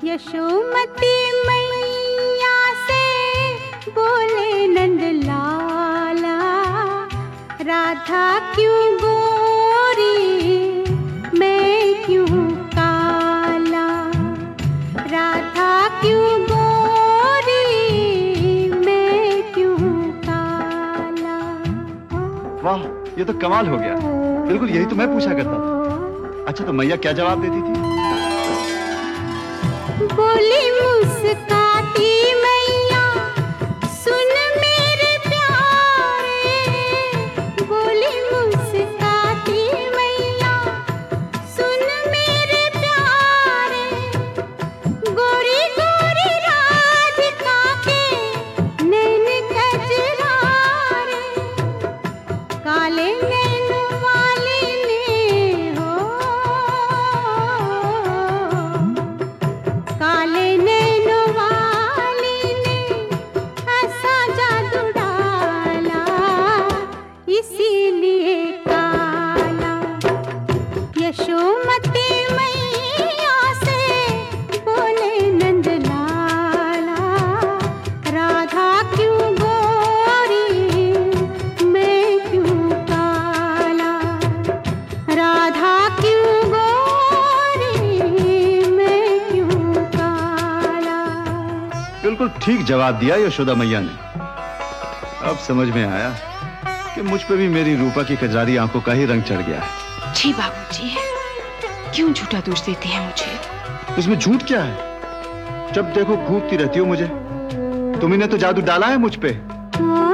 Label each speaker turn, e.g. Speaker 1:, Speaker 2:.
Speaker 1: यशोमती मैया से बोले नंद लाला, राधा क्यों गोरी मैं क्यों काला, राधा क्यों गोरी मैं क्यों काला।
Speaker 2: वाह, ये तो कमाल हो गया। बिल्कुल यही तो मैं पूछा करता था। अच्छा, तो मैया क्या जवाब देती थी?
Speaker 1: बोली मुस्काती मैया, सुन मेरे प्यारे, बोली मुस्काती मैया, सुन मेरे प्यारे, गोरी गोरी राधिका के नैन कजरारे, काले नैन वाली ने हो, काले नैन वाली ने ऐसा जादू डाला, इसीलिए काला। यशोमती मैया से बोले नंद लाला, राधा क्यों गोरी मैं क्यों काला, राधा क्यों गोरी मैं क्यों काला।
Speaker 2: बिल्कुल ठीक जवाब दिया यशोदा मैया ने। अब समझ में आया कि मुझ पे भी मेरी रूपा की कजरारी आंखों का ही रंग चढ़ गया है।
Speaker 3: जी बाबूजी, क्यों झूठा दोष देते हैं मुझे?
Speaker 2: इसमें झूठ क्या है? जब देखो घूरती रहती हो मुझे। तुम्ही ने तो जादू डाला है मुझ पे।